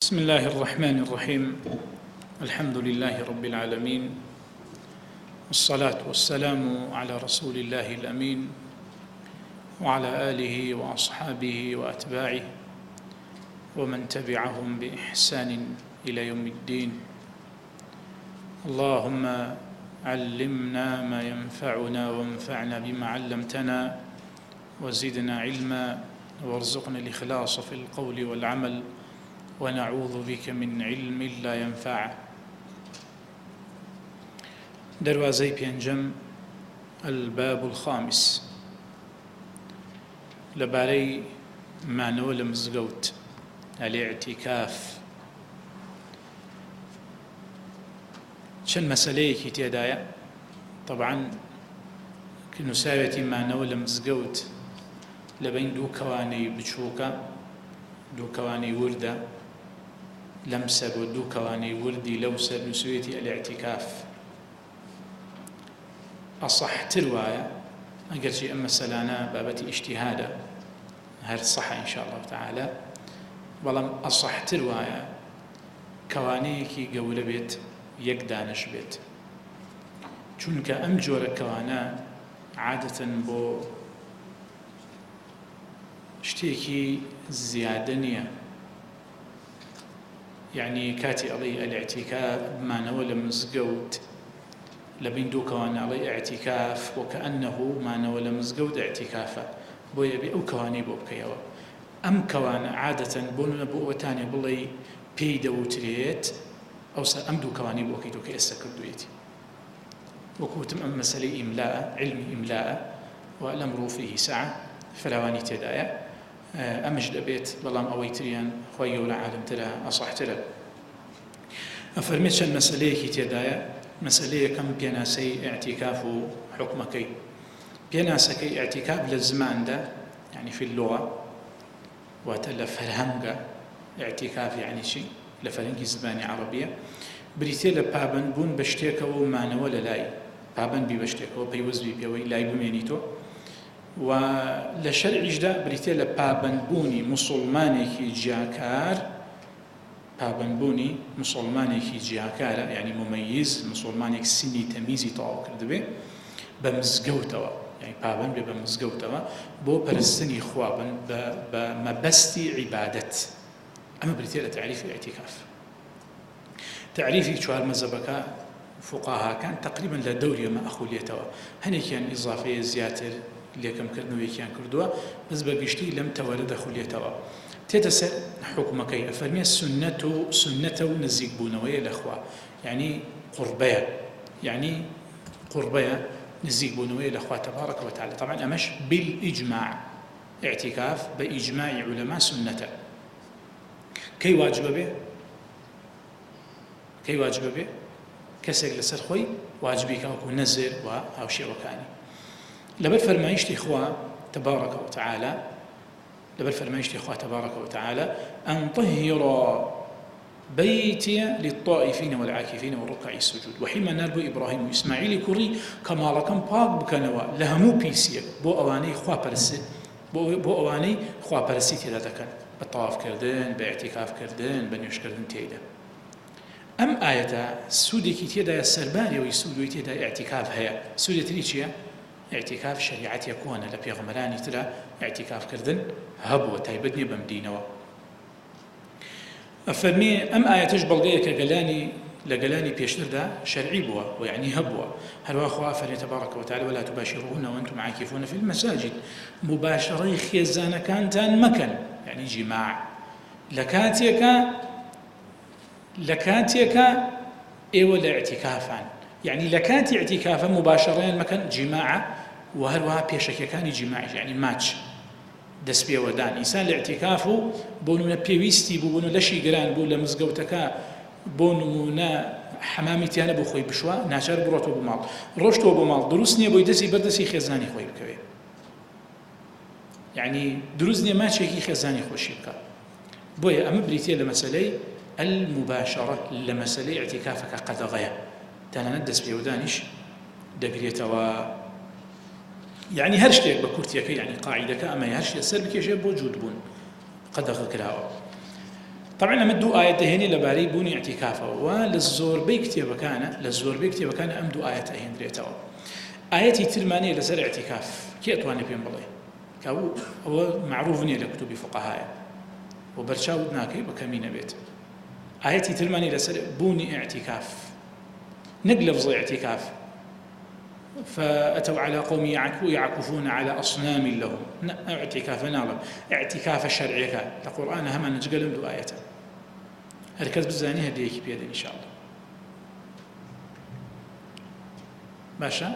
بسم الله الرحمن الرحيم. الحمد لله رب العالمين، والصلاة والسلام على رسول الله الأمين وعلى آله وأصحابه وأتباعه ومن تبعهم بإحسان إلى يوم الدين. اللهم علمنا ما ينفعنا وانفعنا بما علمتنا وزدنا علما وارزقنا الإخلاص في القول والعمل ونعوذ بك من علم لا ينفع. دروازي بينجم الباب الخامس لباري ما نول مزقوت الاعتكاف. شن مسألة تيدايا طبعا كنساوية ما نول مزقوت لبين دو كواني بچوكا دو كواني وردة لمسة ودو كواني وردي لوسة نسويتي الاعتكاف. أصح ترواية أقل شيء أما سلانا بابتي اجتهادا هل صح إن شاء الله تعالى، ولم أصح ترواية كوانيكي قول بيت يقدانش بيت چونك أم جور كوانا عادة بو شتيكي زيادة نية، يعني كاتي علي الاعتكاف ما نول مزقوت لبين دو كوان علي اعتكاف وكأنه ما نول مزقوت اعتكافه بو يبي أو كواني بو بكيوا. أم كوان عادة بون بو وتاني بلي بيدا وتريت أو أم دو كواني بو كيدو كيسا كردويتي وكوتم أم مسألة إملاء علمي إملاء والأمر فيه سعة فلواني تدايا أمجد أبيت بلام أويتريان خوي ولا عالم ترى أصح ترى أفرميتش المسألة كي تدايا مسألة كم بيناسي اعتكاف حكمكي بيناسكي اعتكاف للزمان ده يعني في اللغة وتلف فرهمجة اعتكاف يعني شيء لفرنجي زباني عربية بريتي لبابن بون بشتيكا ومعنى ولا لاي بابن بي بشتيكا وبيوز بي بيوي لاي بمينيتو ولشرع جدا بريتي لبابن بوني مسلماني جاكار بابن بوني مسلماني جاكار يعني مميز مسلماني سني تميزي طاو كردبي بمزقوتوا يعني بابن بمزقوتوا بو برستني خوابن بمبستي عبادت. أما بريتي لتعريف الاعتكاف تعريفي شو هالمذهبك فقهاء كان تقريبا لدوري ما أخوليتوا هني كان إضافية زياتر ليكم كردنوي كان كردوا بس بقشتي لم تورد خوليتوا تتسر حكمك أفرمي سنة نزيق بونوية الأخوة يعني قربية نزيق بونوية الأخوة تبارك وتعالى. طبعا أمش بالإجماع اعتكاف بإجماع علماء سنة كي واجب به كسر لسر خوي واجبي كاكو نزر أو شيء وكاني لبر فرمايشتي إخوة تبارك وتعالى أن طهر بيتي للطائفين والعاكفين والركع السجود وحيما نربو إبراهيم وإسماعيل كوري كما لكم باق بكنوا لهمو بيسيك بو أواني خوا برسي تيدا دكان بالطواف كردن باعتكاف كردن بنيوش كردن تيدا. أم آية سودي كي تيدا السرباني ويسودي تيدا اعتكاف هيا سودي تريشيا اعتكاف شريعتي يكون لبيغمراني ترى اعتكاف كردن هبوة تايبتني بمدينة أفرمي أم آية تجبل غيرك لقلاني بيشتر دا شرعي بوا ويعني هبوة هل واخوا أفرمي تبارك وتعالى ولا تباشروهن وأنتم عاكفون في المساجد مباشرة خيزانة كانتان مكان يعني جماع لكاتيك إيوة الاعتكافان يعني لكاتي اعتكافا مباشرة مكان جماعة وهروها بيشك كان جماعي يعني ماتش دس بي ودان إنسان الاعتكافه بونونا بيويستي بونو لشي قران بو لمزقوتك بونونا حمامي تيانا بو خوي بشوا ناشر بروتو بمال روشتو بمال دروسني بو يدسي بردسي خزاني خوي بكوي يعني دروسني ما شيكي خزاني خوشي بكا بويا أما بريتيا لمسألة المباشرة لمسألة اعتكافك قد غيا تانا ندس بيودانش دقريتوا يعني هرشتك بكورتيك يعني قاعدك أما هرشتك سربك يجب وجود بون قد غكراوا طبعا لما دو آية دهيني لباري بوني اعتكافه وللزور بيكتب كان أم دو آية هين دريتوا آياتي تلمانية لسر اعتكاف كي أتواني بين بلاي كاو هو معروف نية لكتب فقهاء وبرشاود ناكي بكمين بيت آياتي تلمانية لسر بوني اعتكاف نقلفظ اعتكاف فأتوا على قوم يعكفون على أصنام لهم اعتكاف نالم اعتكاف الشرعي القرآن هم نجقل دو آية هركز بزاني هديك بيدن إن شاء الله باشا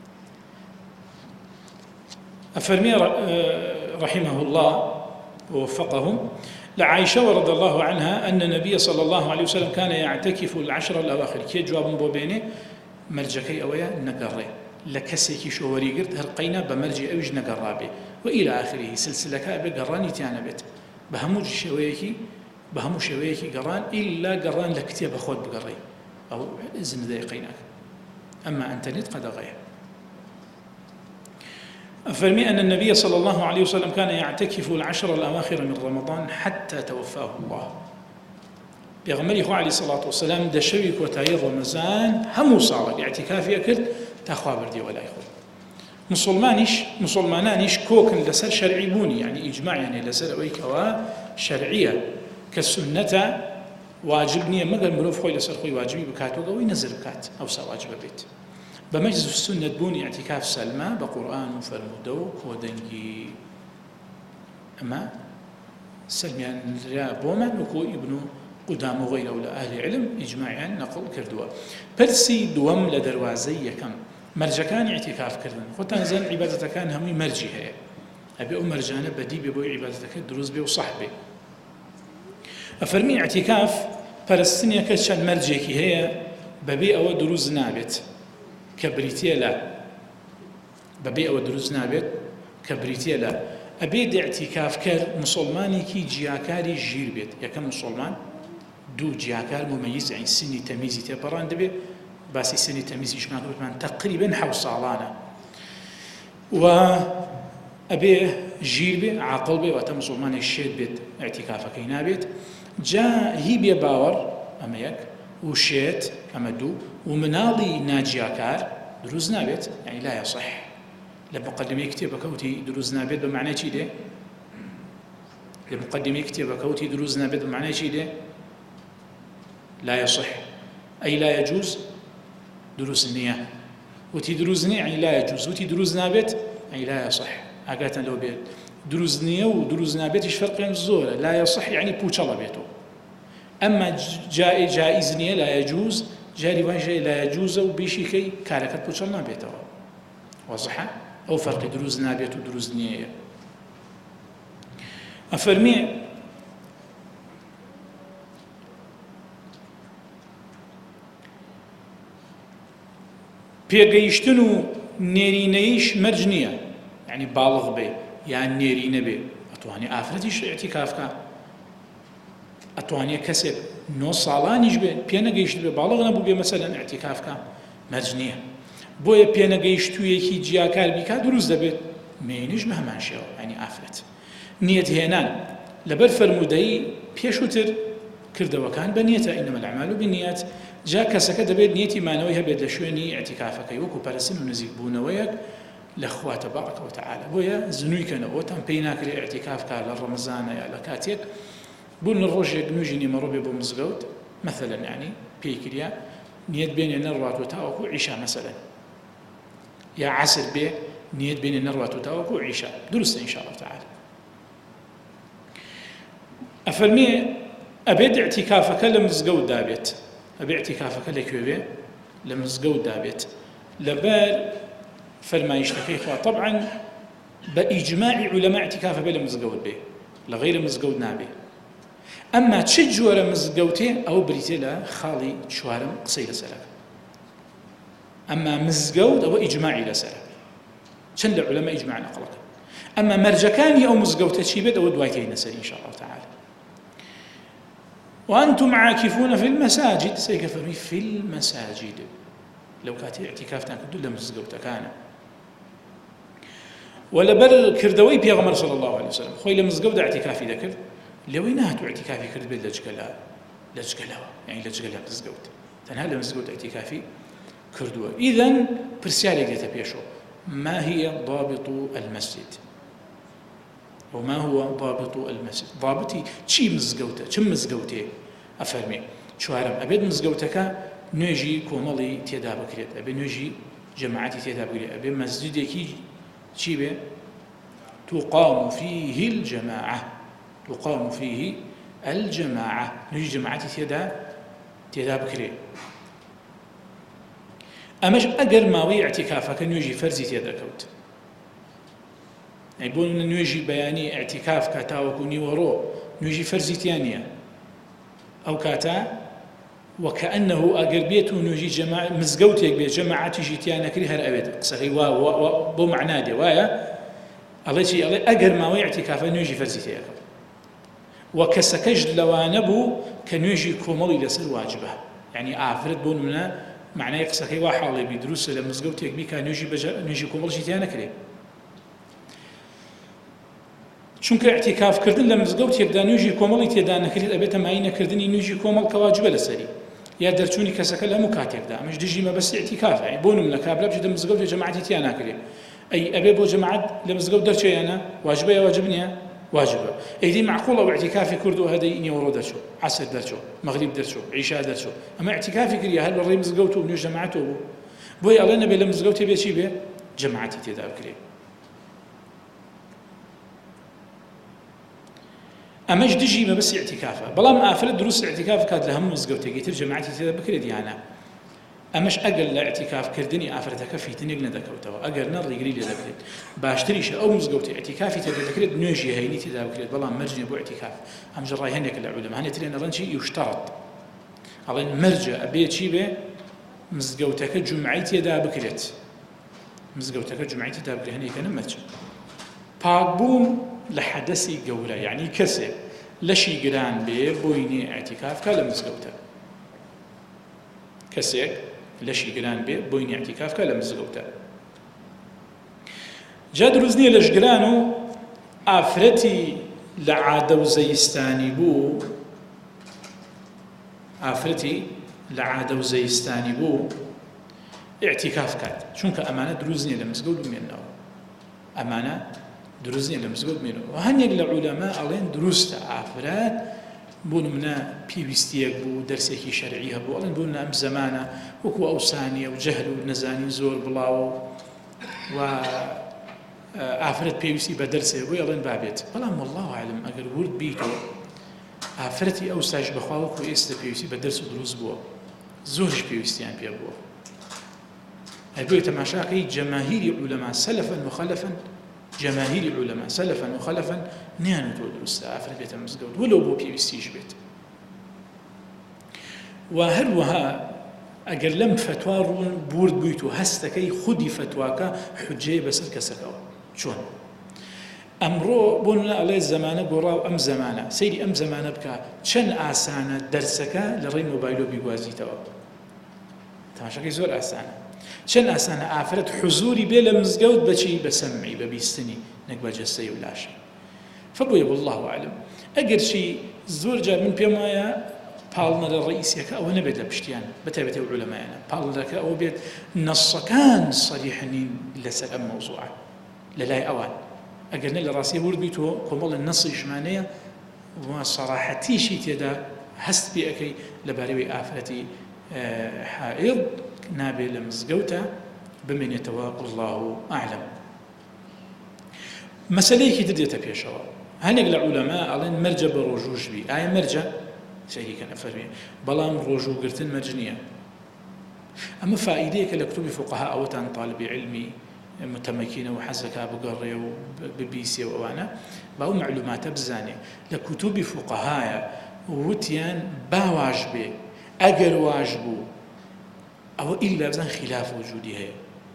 أفرمي رحمه الله ووفقهم لعائشة رضي الله عنها أن النبي صلى الله عليه وسلم كان يعتكف العشر الأواخر كي جواب بوبيني مرجكي أويا نقري لكسيكي شوري قرد هرقينا بمرجي أوج نقرابي وإلى آخره سلسلة كابي قراني تيانا بيت بهمو شويكي قران إلا قران لكتيب أخوات بقري أو إذن ذيقيناك أما أنتنت قد غير أفرمي أن النبي صلى الله عليه وسلم كان يعتكف العشر الأواخر من رمضان حتى توفاه الله بيغمري عليه الصلاة والسلام دشويك وتاير رمضان همو صالك اعتكافي أكل تخوابر دي ولا يخوض مسلمانانيش كوكن لسر شرعي بوني يعني إجماع يعني لسر ويكوا شرعية كالسنة واجبني مقل مروف خوي لسر خوي واجبي بكاتو قوي نزل بكات أو سواجب بيت بمجلس السنة بوني اعتكاف سلمى بقرآن وفرمودو ودنجي أما سلميان بومن وكو ابن قدام وغيره ولا أهل علم إجماعا نقل كردوا برسي دوام لدروازي كم مرجكان اعتكاف كردن خوتان زين عبادة كان همي مرجي هي أبي مرجانة بدي ببوي عبادتك دروز بي وصحبي أفرمي اعتكاف فلسطينيا كشان مرجيكي هي ببي أو دروز نابت كبريتيا لا ببي أو دروز نابت كبريتيا لا أبيد اعتكاف كر مسلماني كي جياكاري جير بيت يا كم مسلمان دو جياكار مميز يعني سني تميزي تبران دبي بس سني تميزي إيش ما قلت من تقريبا حول صالانة وأبي جير بي عاقل بي وأتم مسلمان الشيد بيت اعتكافك هنا بيت جاء هي بي باور أما يك وشيت أما دو ومناضي ناجياكار دروز نابت يعني لا يصح لمقدمي كتاب كوتي دروز نابت بمعنى شيء ده لمقدمي كتاب كوتي دروز نابت بمعنى شيء ده لا يصح أي لا يجوز دروز النية وتي دروز نية يعني لا يجوز وتي دروز نابت يعني لا يصح أقاتن لو بيت دروز نية ودروز نابت إيش فرق بين الزورة لا يصح يعني بوشلا بيته أما جائز نية لا يجوز جاري واجه لا يجوز وبيشي كي كاركت بوشلا بيته واضحة أو فرق دروز نابت ودروز نية أفرمي پێگەیشتن و نێرینەیش مەرج نییە یعنی باڵغ بێ یان نێرینە بێ ئەتوانێ ئافرەتیش ئێعتیکاف بکات ئەتوانێ کەسێک 9 ساڵانیش بێ پێنەگەیشت بێ باڵغ نەبوو بێ مەسەلەن ئێعتیکاف بکات مەرج نییە بۆیە پێنەگەیشتوویەکی جیاکار بیکات دروست دەبێت مێنیش بە هەمان شێوە یعنی ئافرەت نیەت هێنان لەبەر فەرموودەی پێشووتر کردەوەکان بە نیەتە ئینەمە الأعمال بالنیات جا کەسەکە دەبێت نیەتی مانەوەی هەبێت لە شوێنی ئێعتیکافەکەی وەکو پەرستن و نزیک بوونەوەیەک لە خوا تەبارەک وتەعالە بۆیە زنوویکەنەوە ئەوتان پێی ناکرێت ئێعتیکاف بکات لە ڕەمەزانە یا لە کاتێک بوون لە ڕۆژێک نوێژی نیمەڕۆ بێ بۆ مزگەوت مەثەلەن یعنی پێی کردیا نیەت بێنێ نەڕواتەوە تاوەکو عیشا مەسەلەن یا عەسر بێ نیەت بێنێ نەڕواتەوە تاوەکو عیشا دروستە ئینشاءالله تەعالە ئەفەرمێ ئەبێت ئێعتیکافەکە لە مزگەوت دابێت ئەبێ ئێعتیکافەکە لەکوێ لە مزگەوت دابێت لەبەر فەرمایشتەکەی خوا طبعا بە ئیجماعی عولەما ئێعتیکافە بێ لە مزگەوت بێ لە غەیرە مزگەوت نابێ ئەمما چ جۆرە مزگەوتێ ئەو بریتێ لە خاڵی چوارەم قسەی لەسەرەکە ئەمما مزگەوت ئەوە ئیجماعی لەسەرە چەند لە عولەما ئیجماع نەقڵەکە ئەمما مەرجەکانی ئەو مزگەوتە چی بێت ئەوە دوای تێینە سەر ئینشاءالله تعالى وأنتم عاكفون في المساجد سيكفرمي في المساجد لو كانت اعتكافتان كدو لمزقوتا كان ولا بل كردوي بيغمر صلى الله عليه وسلم خوي لمزقوتا اعتكافي ذكر لەوەی نهاتوو اعتیکافی کرد بێت لە جگەلەوە یعنی لە جگەلە مزگەوت تەنها لە مزگەوت اعتیکافی کردووە. ئیدەن پرسیارێک دێتە پێشەوە ما هي ضابط المسجد وما هو ضابط المسجد ضابطی چی مزگەوتە چ مزگەوتێ ئەفەرمێ. چوارەم ئەبێت مزگەوتەکە نوێژی کۆمەڵی تێدا بکرێت ئەبێ نوێژی جەماعەتی تێدا بکرێت ئەبێ مەسجدێکی چی بێ تقام فيه الجماعة نوێژی جەماعەتی تێدا بکرێت. ئەمەش ئەگەر ماوەی اعتیکافەکە نوێژی فەرزی تێدەکەوت بۆ نوێژی بەیانی اعتیکاف کە تاوەکو نیوەڕۆ نوێژی فەرزی تیان نییە ئەو کاتە وەکەئەنەهو ئەگەر بێت و نوێژی مزگەوتێک بێت جەماعەتیشی تیان نەکری هەر ئەوێت قسەکەی بۆ مەعنا دێ وایە ئەڵێ چی ئەڵێ ئەگەر ماوەی اعتیکافە نوێژی فەرزی تێدەکەوت و کەسەکەش لەوانە بوو کە نوێژی کۆمەڵی لەسەر واجبە یعنی ئافرەت بۆ نمونە معنای قسەکەی وا حاڵێ بی دروستە لە مزگەوتێک بی کە نوێژی کۆمەڵشی تیان نەکرێت چونکە اعتیکافکردن لە مزگەوتێکدا نوێژی کۆمەڵی تێدا نەکرێت ئەبێتە مای نەکردنی نوێژی کۆمەڵ کە واجبە لەسەری یا دەرچوونی کەسەکە لە هەموو کاتێکدا ئەمەش دژی مەبەستی اعتیکافە بۆ نمونە کابرا بچێتە مزگەوت جەماعەتی تیان ناکرێت ئەی ئەبێ بۆ جەماعەت لە مزگەوت دەرچێیانە واجبە یا واجب نییە واجبە ئەیدی معقوڵە و اعتیکافی کردو هەدەی نیوەڕۆ دەرچۆ عەسر دەرچۆ مەغریب دەرچۆ عیشا دەرچۆ ئەمە اعتیکافی کردیا هەر بەڕێی مزگەوت و نوێژ جەماعەتەوە بوو بۆی ئەڵێ نەبێ لە مزگەوتێ بێ چی بێ جەماعەتی تێدا بکرێت. ئەمەش دژی مەبەستی اعتیکافە بەڵام ئافرەت دروست اعتیکاف کات لە هەموو مزگەوتێکی تر جەماعەتی تێدا بکرێت یانە ئەمەش ئەگەر لە اعتیکافکردنی ئافرەتەکە فیتنێک نەدەکەوتەوە ئەگەر نە ڕیگری لێ دەکرێت باشتریشە ئەو مزگەوتی اعتیکافی تێدا دەکرێت نوێژی هەینی تێدا بکرێت بەڵام مەرجێ بۆ اعتیکاف ئەمژە ڕای هەندێک لە عولەما هەندێک ترێن ئەڵێن چی یوشتەڕەت ئەڵێن مەرجە ئەبێ چی بێ مزگەوتەکە جومعی تێدا بکرێت هەندێکە نەمەرجە پاکبوون لە حەدەسی گەورە یعنی کەسێک لەشی گران بێ بۆینێ اعتیکافکە لە مزگەوتە کەسێک لەشی گران بێ بۆینێ اعتیکافکە لە مزگەوتە جا دروست نییە لەش گران و ئافرەتی لە عادە و زەیستانی بوو اعتیکاف کات چونکە ئەمانە دروست نییە لە مزگەوت بمێنەوە و هەندێک لە عولەما ئەڵێن دروستە ئافرەت بۆ نمونە پێویستیەک بوو دەرسێکی شەرعی هەبوو ئەڵێن بۆ ئەم زەمانە وەکو ئەوسانیە و جەهل و نەزانی زۆر بڵاوە و ئافرەت پێویستی بە دەرسێ بۆی ئەڵێن بابێت بەڵام والله عالم ئەگەر ورد بیتەوە ئافرەتی ئەو ساش بەخوا وەکو ئێستا پێویستی بە دەرس و دروست بووە زۆرش پێویستیان پێ بووە هەبووی تەماشاکەی جەماهیری عولەما سەلەفەن و خەلەفەن نیانەوە دروستە ئافرەت بێتە مزگەوت وەلەو بۆ پێویستیش بێت و هەروەها ئەگەر لەم فتوا ڕوون بورد بوویت و هەستەکەی خودی فتواکە حجەیە بەسەر کەسەکەوە چۆن ئەمڕۆ بۆ نمونە ئەڵێ زەمانە گۆڕاو ئەم زەمانە سەیری ئەم زەمانە بکە چەند ئاسانە دەرسەکە لە ڕێی مۆبایلۆ بیگوازیتەوە تەماشاکەی زۆر ئاسانە چەند ئاسانە ئافرەت حوزوری بێ لە مزگەوت بەچی بە سەمعی بە بیستنی نەک بە جەستەی و لاشی فبوویە والله عالم ئەگەر چی زۆر جار من پێم وایە پاڵنەرە ڕئیسیەکە ئەوە نەبێت لە پشتیان بەتایبەتی ئەو عولەمایانە پاڵنەرەکە ئەوە بێت نەسەکان سەریحنین لەسەر ئەم مەوزوعە لەلای ئەوان ئەگەر نە لە ڕاستی ورد بیتەوە کۆمەڵە نەسیشمانەیە و سەراحەتیشی تێدا هەست پێ ئەەکەی لەبارەوەی ئافرەتی حائض نابێت لە مزگەوتە بمێنێتەوە والله ئەعلەم. مەسەلەیەکی تر دێتە پێشەوە هەندێک لە عولەما ئەڵێن مەرجە بە ڕۆژووش بی ئایا مەرجە شەریکە نەفەرمێ بەڵام ڕۆژووگرتن مەرج نییە ئەمە فائیدەیەکە لە کتوبی فوقەها ئەوەتان طالبی علمی متمەکینە و حەزەکە بگەڕێ و ببیسێ و ئەوانە باو معلوماتە بزانێ لە کتوبی فوقەهایە وتیان باواش بێ ئەگەر واش بوو ئەوە ئیلا بزان خلاف وجودی هەیە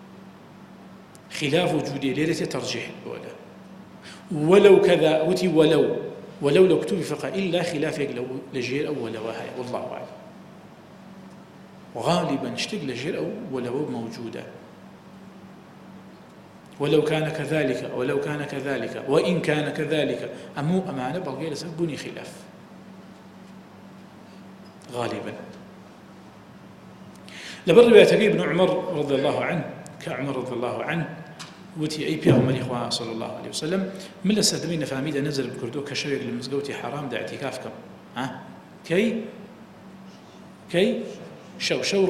خلاف وجودی لێرە تەرجیح بۆلە ولو كذا وتي ولو لو كتب فقه إلا خلافك لو لجير أو ولو هاي والله أعلم وغالبا اشتق لجير أو ولو موجودة ولو كان كذلك ولو كان كذلك وإن كان كذلك أمانة بلغي لسر بني خلاف غالبا. لبر رواية ابن عمر رضي الله عنه كعمر رضي الله عنه وتي أي بيغمر إخوة صلى الله عليه وسلم من السادمين فاميدا نزل بكردو كشويق للمزقوتي حرام دا اعتكافكم كي شو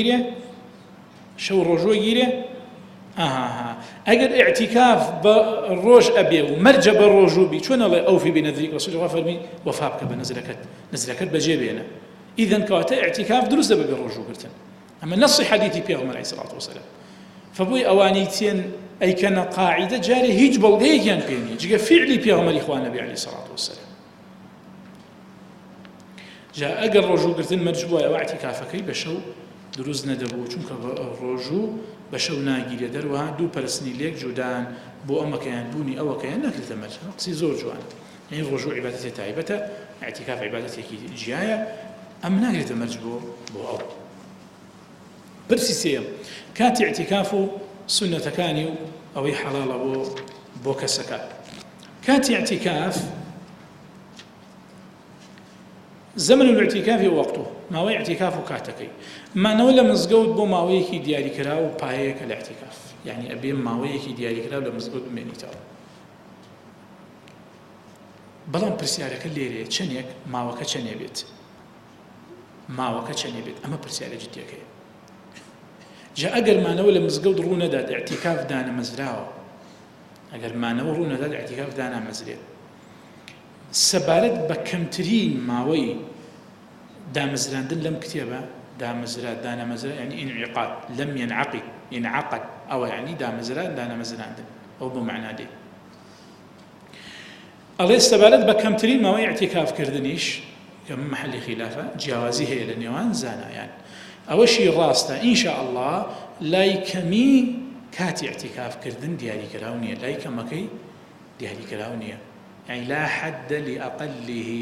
رجوع يجيري أجر اعتكاف بالروج أبي ومرجع بالرجوع بي شو الله أوفي بنذرك رسول الله فرمي وفابك بنزلكت بجيبينا إذن كواتا اعتكاف دروس دبق الرجوع قلتن أما نص حديثي بيغمر عليه الصلاة والسلام فبوي أوانيتين أي كان قاعدة جاري هيج بلغي كان بيني جا فعلي بيغمر إخوان النبي عليه الصلاة والسلام جاء أجر الرجوع قلتن مرجوع أو اعتكافك بشو دروز ندبو چونکە ڕۆژوو بە شەو ناگیرێ دەروەها دوو پەرستنی لێک جودان بۆ ئەمەکەیان بوونی ئەوەکەیان نەکرێتە مەرج قسەی زۆر جوانە یعنی ڕۆژوو عیبادەتێک تایبەتە اعتیکاف عیبادەتێکی جیایە ئەم ناگرێتە مەرج بۆ ئەو پرسی سێیەم کاتی اعتیکاف و سونەتەکانی و ئەوەی حەڵاڵە بۆ کەسەکە کاتی اعتیکاف زمن الاعتكاف ووقته ماوەی اعتكاف و کاتەکەی مانەوە لە مزگەوت بۆ ماوەیەکی دیاریکرا و پایەیەکە لە اعتكاف یعنی ئەبێ ماوەیەکی دیاریکرا لە مزگەوت بمێنیتەوە بەڵام پرسیارەکە لێرەیە چەندێک ماوەکە چەندێ بێت ئەمە پرسیارە جدیەکەیە جا ئەگەر مانەوە لە مزگەوت ڕوو نەدات اعتكاف دانەمەزراوە ئەگەر مانەوە ڕوو نەدات اعتكاف دانامەزرێت سەبارەت بە کەمترین ماوەی دامەزراندن لەم کتێبە دانەمەزرا یعنی ئینعقاد لەم ينعقد ئەوە یعنی دانەمەزراندن ئەو بۆ معنaa دێ ئەڵێ سەبارەت بە کەمترین ماوەی اعتیکافکردنیش کە محلی خلافە جیاوازی هەیە لە نێوان زانایان ئەوەشی ڕاستە ئینشاء الله لای کەمی کاتی اعتیکافکردن دیاریکراو نییە لای کەمەکەی دیاریکراو نییە يعني لا حد لأقله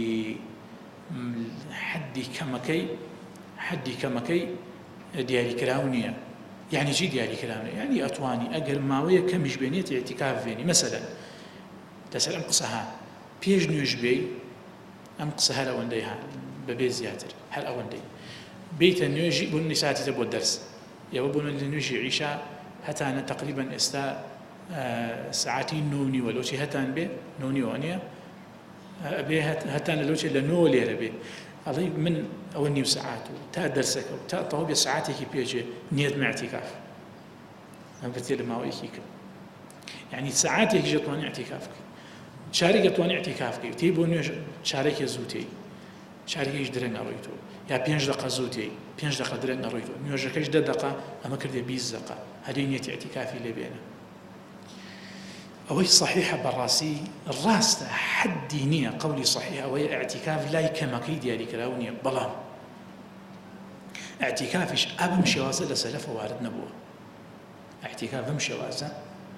حدي كمكي دياري كراونية يعني جي دياري كراونية يعني أتواني أقل ماوية كمش بينيت اعتكاف فيني مثلا تسأل أم قصها بيج نيوجبي أم قصها لأونديها ببي زياتر هل أوندي بيت النيوجي بون نساتي تبو الدرس يبون النيوجي عيشة حتى أنا تقريبا ساعتين نوني ولوشي هتان بي نوني وانيا بي هتان لوشي لنو ليرة بي الله من أولني وساعات تا درسك تا طوبي ساعاتك بيجي نيت مع اعتكاف أنا قلت له ما هو يكيك يعني ساعاتك جتواني اعتكافك شارك جتواني اعتكافك تيبون شارك يزوتي شارك يش درن أرويتو يا 5 دقيقة زوتي 5 دقيقة درن أرويتو نيوجكش 10 دقيقة أما كردي 20 دقيقة هذه نيت اعتكافي اللي بينه أوي صحيحة براسي الراس حد دينية قولي صحيح أوي اعتكاف لا يكمكي ديالي كراونية بلام اعتكافش أبم شوازة لسلف وارد نبوه اعتكاف أبم شوازة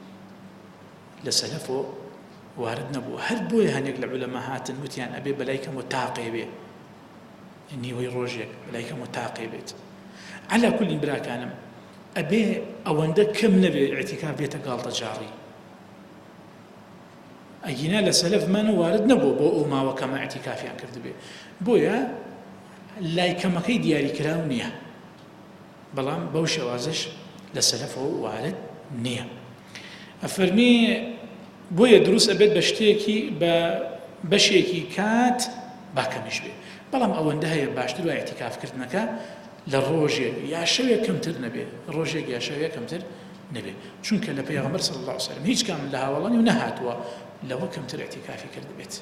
لسلف وارد نبوه هل بوي هنيك العلماء هاتن وتيان أبي بلايك متاقبة إني ويروجك بلايك متاقبة على كل براك أنا أبي أو عندك كم نبي اعتكاف بيتك غلطة جاري ئەگینا لە سەلەف مانە وارد نەبوو بۆ ئەو ماوە کەمە ئەعتیکافیان کردبێ بۆیە لای کەمەکەی دیاریکراو نییە بەڵام بەو شێوازەش لە سەلەفەوە وارد نییە ئەفەرمی بۆیە دروست ئەبێت بە شتێکی بە بەشێکی کات باکەمیش بێ بەڵام ئەوەندە هەیە باشتر وای ئەعتیکافکردنەکە لە ڕۆژێک یا شەوێک کەمتر نەبێ ڕۆژێک یا شەوێک کەمتر نەبێ چونکە لە پێغەمبەر صلی الله علیه وسلم هیچ کام لە هاوڵانی و نەهاتووە لەوە کەمتر اعتیکافی کرد بێت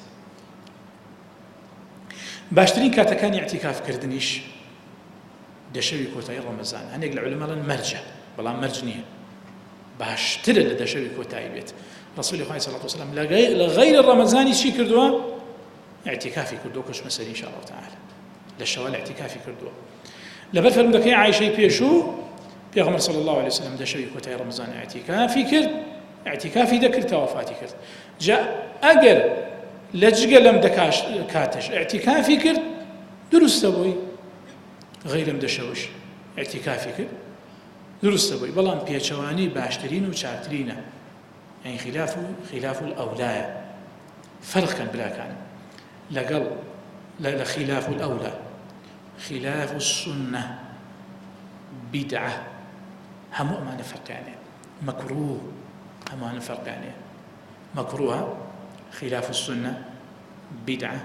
باشترین کاتەکانی اعتیکافکردنیش دەشەوی کۆتایی ڕەمەزان هەندێک لە عولەماڵن مەرجە بەڵام مەرج نییە باشترە لە دەشەوی کۆتایی بێت ڕەسوولی خوای صلی الله علیه وسلم لە غەیر ڕەمەزانی چی کردووە اعتیکافی کردووە کەچمە سەری ان شاء الله تعالی لە شەوال اعتیکافی کردووە لەبەر فەرمودەکەی عایشەی پێشوو پێغەمبەر صلی الله علیه وسلم دەشەوی کۆتایی ڕەمەزان اعتیکافی کرد اعتیکافی دەکرد تا وفاتی کرد جا ئەگەر لە جگە لەم کاتەش اعتیکافی کرد دروستە بۆی غەیر لەم دەشەوەش اعتیکافی کرد دروستە بۆی بەڵام پێچەوانی باشترین و چاکترینە يعني خلاف الأولاء فرق كان بلا كان لقل لا خلاف الأولى خلاف السنة بدعة هم ما نفرق يعني مكروه هم ما نفرق يعني مكروه خلاف السنة بدعة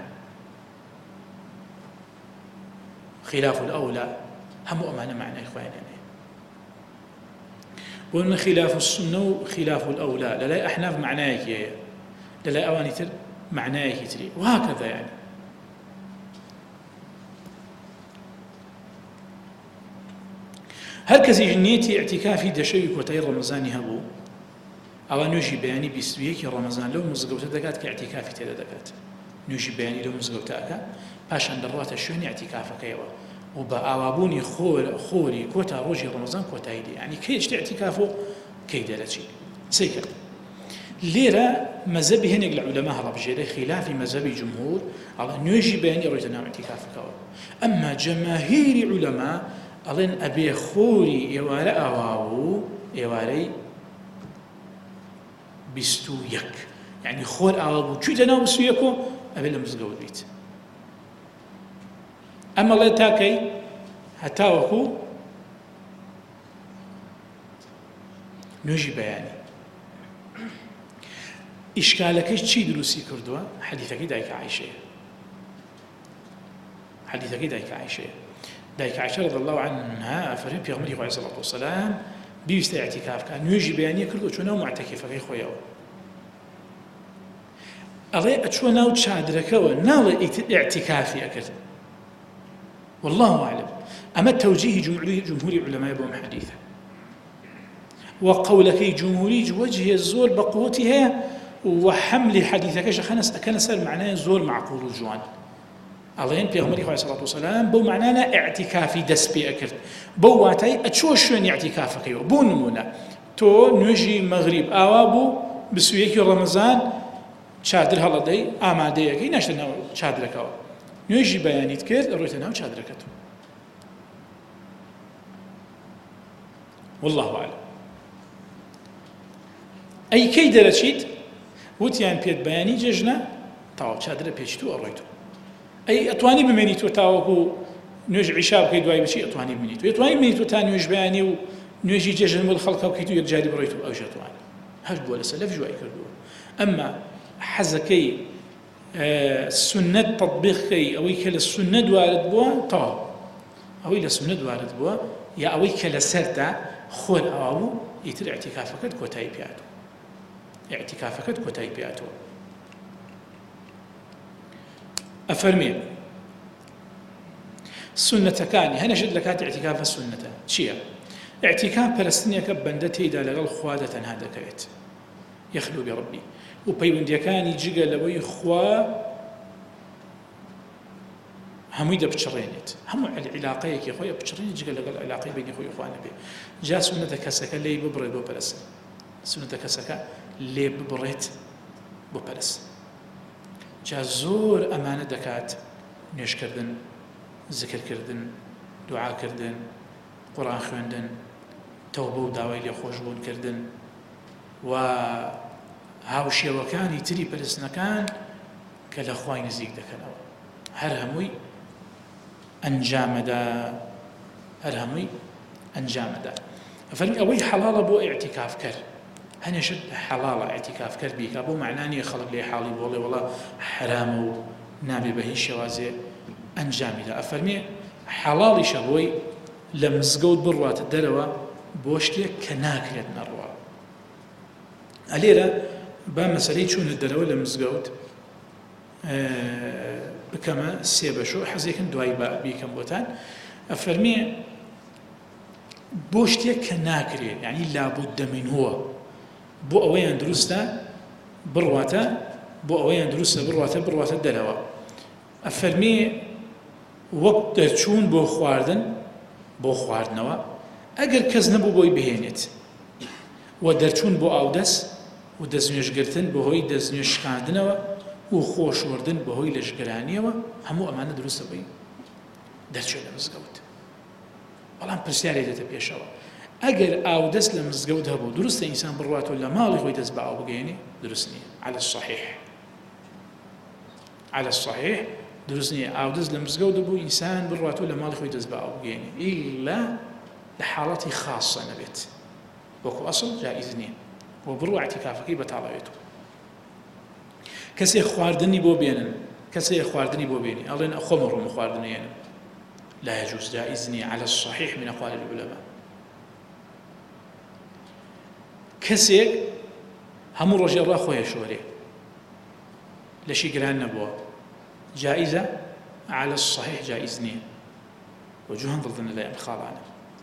خلاف الأولى هم أمانة معنى إخواني يعني ومن خلاف السنة وخلاف الأولى لا أحناف معناه كي لا أواني تر معناه كتري وهكذا يعني هر کەسی نێتی اعتیکافی دەشەوی کۆتایی ڕەمەزانی هەبوو ئەوە نوێژی بەیانی 21 ڕەمەزان لەو مزگەوتە دەکات کە اعتیکافی تێدا دەکات نوێژی بەیانی لەو مزگەوتەکە پاشان دەڕاتە شوێنی اعتیکافەکەیەوە و بە ئاوابوونی خۆری کۆتا ڕۆژی ڕەمەزان کۆتایی دێ یعنی کەی هێشتا اعتیکاف و کەی دەرەچی سەی کرد لێرە مەذهبی هەنێک لە عولەما هەڵەبژێرە خلافی مەذهبی جمهور ئەڵێ نوێژی بەیانی ڕۆیتە ناو اعتیکافەکەوە ئەمما جەماهیری عولەما ئەڵێن ئەبێ خۆری ئێوارە ئاوا و ئێوارەی 21 یعنی خۆر ئاوا بوو چوویتە ناو 21 و ئەبێ لە مزگەوت بیت ئەمەڵێ تاکەی هەتاوەکو نوێژی بەیانی ئیشکالەکەی چی دروستی کردووە حەدیثەکەی دایکە عایشەیە حەدیثەکەی دایکە عایشەیە دایک عایشە رضی الله عنها فەرمی پێغەمبەری خوا عەلەیهی سەڵاتو وەسەلام بیویستە اعتیکاف بکات نوێژی بەیانیە کردو چۆ ناو معتەکیفەکەی خۆیەوە ئەڵێ ئەچووە ناو چادرەکەوە ناڵێ اعتیکافی ئەکرد والله أعلم أما التوجيه جمهوري علماء بهم حديثا وقولك جمهوري وجه الزور بقوتها وحمل حديثك كان سر معناه زور معقول الجوان ئەڵێن پێغەمبەری خوا عەلەیهی سەڵاتو وەسەلام بەو معنانە ئیعتیکافی دەست پێ ئەکرد بەو واتای ئەچووە شوێنی ئیعتیکافەکەیەوە بۆ نمونە تۆ نوێژی مەغریب ئاوا بوو 21 ڕەمەزان چادر هەڵەدەی ئامادەیەکەی نەشتە ناو چادرەکەوە نوێژی بەیانیت کرد ڕۆیتە ناو چادرەکەت والله أعلم ئەی کەی دەرەچیت وتیان پێت بەیانی جێژنە تاوە چادرە پێچیت و ئەڕۆیتەوە ئەی ئەتوانی بمێنیت و تاوەکو نوێژ عیشا بکەیت دوای بچی ئەتوانی بمێنیت و ئەتوانی بمێنیت و تا نوێژ بەیانی و نوێژی جێژن بۆ خەڵکە بکەیت و یەکجاری بڕۆیت و ئەوش ئەتوانی هەر بووە لە سەلەف جوای کردووە ئەمما حەزەکەی سنەت تەطبیقکەی ئەوەی کە لە سنەت وارد بووە تەواو ئەوەی لە سنەت وارد بووە یا ئەوەی کە لەسەردا خۆر ئەوا بوو ئیتر ئیعتیکافەکەت کۆتایی پێهاتووە ئیعتیکافەکەت کۆتایی پێهاتووە ئەفەرمێ سنەتەکانی هەنەشت لە کاتی ئیعتیکافە سنەتە چییە؟ ئیعتیکاف پەرستنیەکە بەندە تێیدا لەگەڵ خوا دەتەنها دەکەوێت یەخلو بڕبی و پەیوەندیەکانی جگە لەوەی خوا هەمووی دەپچڕێنێت هەموو عیلاقەیەکی خۆی بچڕێنێت جگە لەگەڵ عیلاقەی بینی خۆی خوا نەبێ جا سنەتە کەسەکە لێی ببڕێت بۆ پەرست سنەتە کەسەکە لێ ببڕێت بۆ پەرست جا زۆر ئەمانە دەکات نوێژکردن زکرکردن دوعاکردن قورئان خوێندن تەوبە و داوای لێخۆشبوونکردن و هاوشێوەکانی تری پەرستنەکان کە لە خوای نزیک دەکەنەوە هەر هەمووی ئەنجامەدا ئەفەرمی ئەوەی حەڵاڵە بۆ ئیعتیکافکەر هەنێشت حەڵاڵە ئیعتیکافکەر بیکە بۆ معنانی خەڵک لێ حاڵی بۆڵێ وەڵا حرامە و نابێ بە هیچ شێوازێ ئەنجامیدا ئەفەرمێ حەڵاڵیشە بۆی لە مزگەوت بڕواتە دەرەوە بۆ شتێک کە ناکرێت نەڕوا ئەلێرە با مەسەلەی چوونە دەرەوە لە مزگەوت بکەمە سێ بەشۆ حەزێکن دوای بیکەم بۆتان ئەفەرمێ بۆ شتێک کە ناکرێت یعنی لابد منهوە بۆ ئەوەیان دروستە بڕواتە بڕواتە دەرەوە ئەفەرمێ وەک دەرچوون بۆ خواردنەوە ئەگەر کەس نەبوو بۆی بهێنێت و دەرچوون بۆ ئاودەست و دەستنوێژگرتن بەهۆی دەستنوێژخاندنەوە و خۆشوەردن بەهۆی لەشگرانیەوە هەموو ئەمانە دروستە بۆی دەرچێت لە مزگەوت بەڵام پرسیارێ دێتە پێشەوە ئەگەر ئاو دەست لە مزگەوت هەبوو دروستە ئینسان بڕواتەوە لە ماڵی خۆی دەست بە ئاو بگەێنێ دروست نییە على الصحيح على الصحيح دروست نییە ئاو دەست لە مزگەوت بوو ئینسان بڕواتەوە لە ماڵی خۆی دەست بە ئاو بگەێنێ ئیلا لە حاڵەتی خاصە نەبێت وەکو ئەسڵ جائز نییە بۆ بڕوە اعتیکافەکەی بەتاڵەوێتەوە کەسێک خواردنی بۆ بێنن کەسێک خواردنی بۆ بێنی ئەڵێن خۆمە ڕۆمە خواردنێنن لا يجوز جائز نییە على الصحيح من أقوال العلماء کەسێک هەموو ڕۆژێ ڕا خۆیە شۆرێ لەشی گران نەبووە جائزە على الصحيح جائز نییە وەجوه هەندڵدنە لای ئەم خاڵانە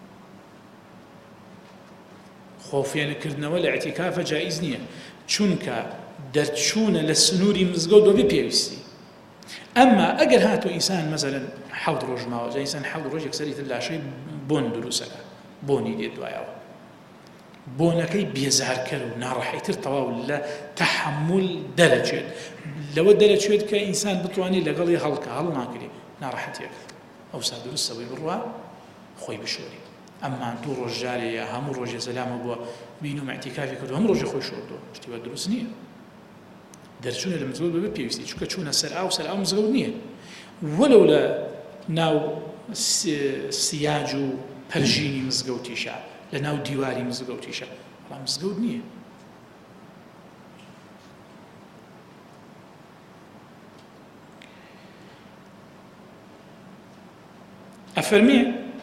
خۆفێنکردنەوە لە اعتیکافە جائز نییە چونکە دەرچوونە لە سنووری مزگەوت بۆ بێ پێویستی ئەمما ئەگەر هاتوو ئینسان مەسەلەن 7 ڕۆژ ماوە جا ئینسان 7 ڕۆژ یەکسەری تر لاشەی بۆن دروستەکە بۆنی دێت دوایەوە بۆنەکەی بێزارکەر و ناڕەحەتر تەواو لە تەحمل دەرەچێت لەوە دەرەچێت کە ئینسان بتوانێت لەگەڵی هەڵکە هەڵ ناکرێ ناڕەحەتێک ئەوسا دروستەوەی بڕوا خۆی بشۆری ئەمما 2 ڕۆژ جارێ یا هەموو ڕۆژێ سەلامە بووە بینوم اعتیکافی کردو هەموو ڕۆژێ خۆی شۆردووە شتیوە دروست نییە دەرچوونە لە مزگەوت بەبێ پێویستی چونکە چوونە سەر ئاو مزگەوت نییە وەلەو لە ناو سیاج و پەرژینی مزگەوتیشە لە ناو دیواری مزگەوتیشە بەڵام مزگەوت نییە ئەفەرمێ